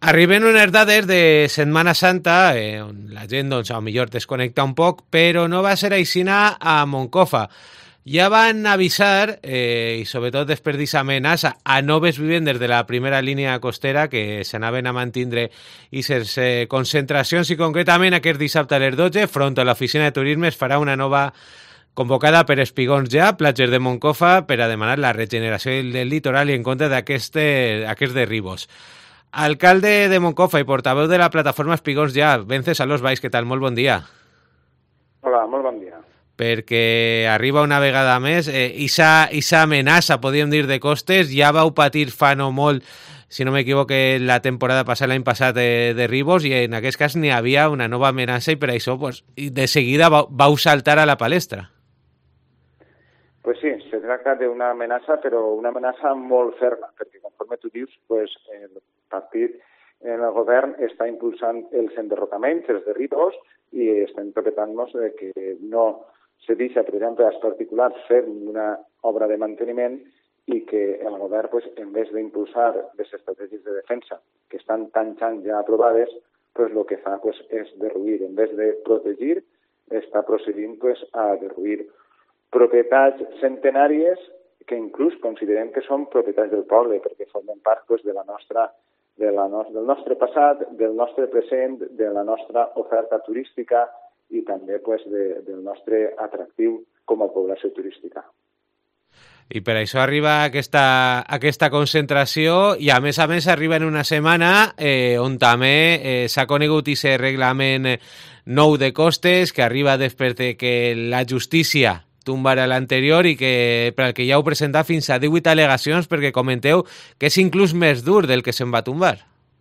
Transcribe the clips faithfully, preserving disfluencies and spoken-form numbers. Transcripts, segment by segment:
Arriben unes dades de Setmana Santa, eh, on la gent, doncs, a millor desconnecta un poc, però no va ser aixina a Moncofa. Ja van avisar, eh, i sobretot després d'aquesta amenaça, a noves vivendes de la primera línia costera que s'anaven a mantindre i sense concentracions, i concretament aquest dissabte a les dotze, front a l'oficina de turisme, es farà una nova convocada per Espigons ja, platges de Moncofa, per a demanar la regeneració del litoral i en contra d'aquests derribos. Alcalde de Moncofa i portaveu de la plataforma Espigons ja, Vencesaloos Valls, què tal? Molt bon dia. Hola, molt bon dia. Perquè arriba una vegada més, eh, isa, isa amenaça, podríem dir, de costes, ja vau patir fa no molt, si no m'equivoque, la temporada passada, l'any passat, de, de Ribos, i en aquest cas n'hi havia una nova amenaça i per això pues, de seguida vau, vau saltar a la palestra. Pues sí, se tracta d'una amenaça, però una amenaça molt ferma, perquè conforme tu dius, pues, el partit en el govern està impulsant els enderrocaments, els derribos, i estem propietant-nos de que no se deixa, per exemple, als particulars fer una obra de manteniment i que el govern, pues, en vez d'impulsar les estratègies de defensa que estan tants anys ja aprovades, pues, el que fa pues, és derruir. En vez de protegir, està procedint pues, a derruir propietats centenàries que inclús considerem que són propietats del poble, perquè formen part pues, de la nostra, de la no, del nostre passat, del nostre present, de la nostra oferta turística i també pues, de, del nostre atractiu com a població turística. I per això arriba aquesta, aquesta concentració i a més a més arriba en una setmana eh, on també eh, s'ha conegut aquest reglament nou de costes que arriba després de que la justícia tombara l'anterior i que per al que ja heu presentat fins a divuit al·legacions perquè comenteu que és inclús més dur del que se'n va tombar.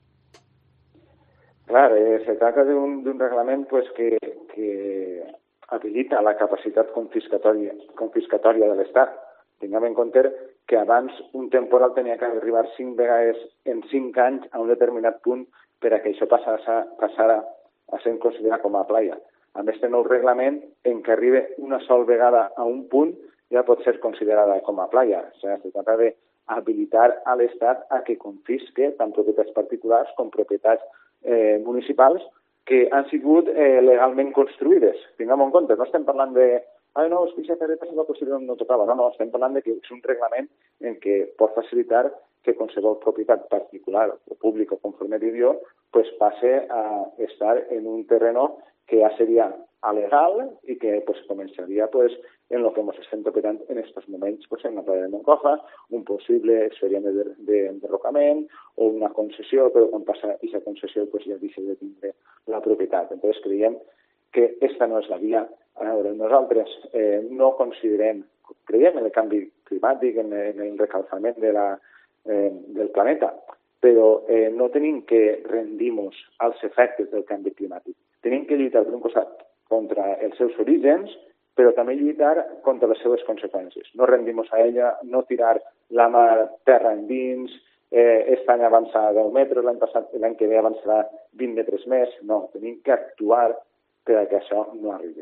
Clar, eh, se tracta d'un reglament pues, que, que habilita la capacitat confiscatòria, confiscatòria de l'Estat. Tinguem en compte que abans un temporal tenia que arribar cinc vegades en cinc anys a un determinat punt per a que això passara, passara a ser considerat com a playa. Amb aquest nou reglament, en què arriba una sola vegada a un punt, ja pot ser considerada com a playa. O sigui, se tracta d'habilitar a l'Estat a que confisque tant propietats particulars com propietats eh, municipals que han sigut eh, legalment construïdes. Tinguem en compte, no estem parlant de ai no, és que aquesta carreta se va construir on no tocava. No, no, estem parlant de que és un reglament en què pot facilitar que qualsevol propietat particular o pública, conforme diu jo, pues passe a estar en un terreno que ja seria alegal i que pues, començaria pues, en el que ens estem propietant en aquests moments pues, en la playa de Moncofa, un possible expedient d'enderrocament o una concessió, però quan passa aquesta concessió pues, ja deixa de tindre la propietat. Entonces creiem que aquesta no és la via. A veure, nosaltres eh, no considerem, creiem en el canvi climàtic, en, en el recalfament de la, eh, del planeta, però eh, no tenim que rendir-nos als efectes del canvi climàtic. Tenim que lluitar, per un costat, contra els seus orígens, però també lluitar contra les seves conseqüències. No rendir-nos a ella, no tirar la mar terra endins, eh, aquest any avançar deu metres, l'any passat, l'any que ve avançarà vint metres més. No, tenim que actuar per a que això no arribi.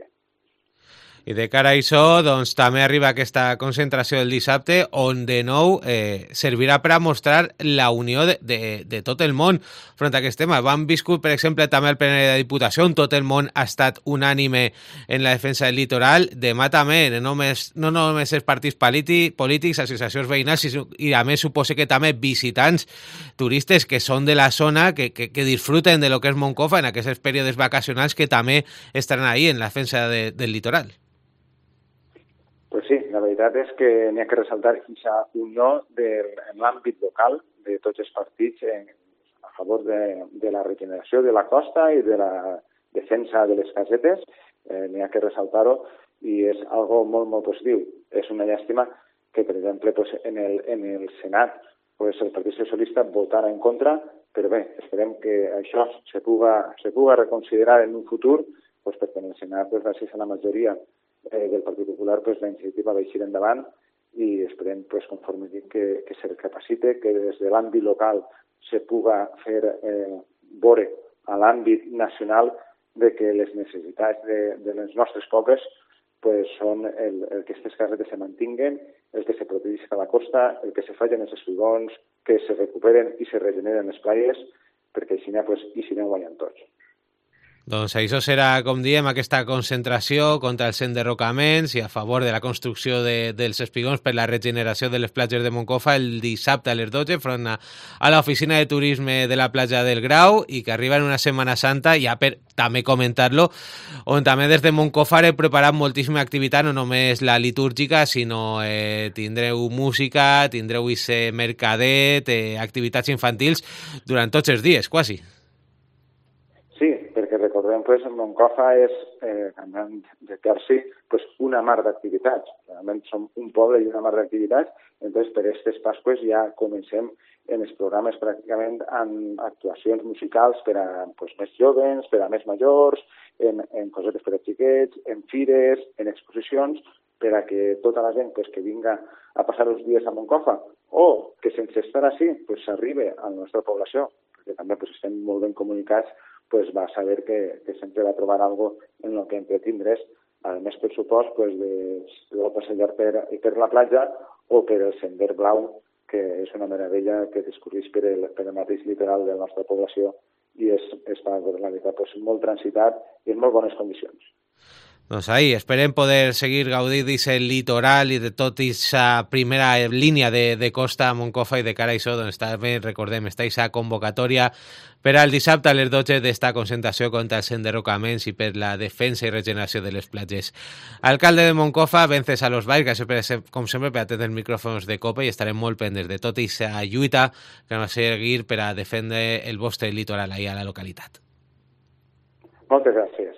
I de cara a això, doncs, també arriba aquesta concentració del dissabte, on de nou eh, servirà per a mostrar la unió de, de, de tot el món front a aquest tema. Vam viscut, per exemple, també el plenari de la Diputació, on tot el món ha estat unànime en la defensa del litoral. Demà també, no només, no només els partits polítics, associacions veïnals, i a més suposo que també visitants turistes que són de la zona, que, que, que disfruten de lo que és Moncofa en aquests períodes vacacionals, que també estaran ahí en la defensa de, del litoral. Pues sí, la veritat és que n'hi ha que ressaltar aquesta unió de, en l'àmbit local de tots els partits en, a favor de, de la regeneració de la costa i de la defensa de les casetes. Eh, n'hi ha que ressaltar-ho i és algo molt, molt positiu. És una llàstima que, per exemple, pues, en, el, en el Senat pues, el Partit Socialista votara en contra, però bé, esperem que això se puga, se puga reconsiderar en un futur, pues, perquè en el Senat, pues, gràcies a la majoria Eh, del Partit Popular, pues, la iniciativa va eixir endavant i esperem, pues, conforme dic, que, que se recapacite, que des de l'àmbit local se puga fer eh, veure a l'àmbit nacional de que les necessitats de, de les nostres pobles pues, són el, el que aquestes casetes se mantinguen, el que se protegeixi a la costa, el que se facin els espigons, que se recuperen i se regeneren les playes, perquè així pues, hi serem guanyant tots. Doncs això serà, com diem, aquesta concentració contra els enderrocaments i a favor de la construcció de, dels espigons per la regeneració de les platges de Moncofa el dissabte a les dotze front a, a l'oficina de turisme de la platja del Grau, i que arriba en una Setmana Santa, ja per també comentar-lo, on també des de Moncofa he preparat moltíssima activitat, no només la litúrgica, sinó eh, tindreu música, tindreu ese mercadet, eh, activitats infantils durant tots els dies, quasi. Sí, perquè recordem que pues, Moncofa és, eh, de per si, pues, una mar d'activitats. Realment som un poble i una mar d'activitats, entonces per aquestes Pasques ja comencem en els programes pràcticament amb actuacions musicals per a pues, més joves, per a més majors, en, en cosetes per a xiquets, en fires, en exposicions, per a que tota la gent pues, que vinga a passar els dies a Moncofa o que sense estar així pues, s'arribe a la nostra població, perquè també pues, estem molt ben comunicats, pues va a saber que, que sempre va a trobar algo en lo que entretindre's, a més per supost, pues, de, de passejar per, per la platja o per el Sender Blau, que és una meravella que discorreix per el, per el mateix litoral de la nostra població i és, està, la veritat, pues, molt transitat i en molt bones condicions. Doncs ahí, esperem poder seguir gaudir d'aquest litoral i de tota aquesta primera línia de, de costa a Moncofa, i de cara a això, doncs també recordem, està aquesta convocatòria per al dissabte a les dotze d'esta concentració contra els enderrocaments i per la defensa i regeneració de les platges. Alcalde de Moncofa, Vences a los Valls, gràcies com sempre per atendre els micròfons de COPE, i estarem molt pendents de tota aquesta lluita que va seguir per a defendre el vostre litoral ahí a la localitat. Moltes gràcies.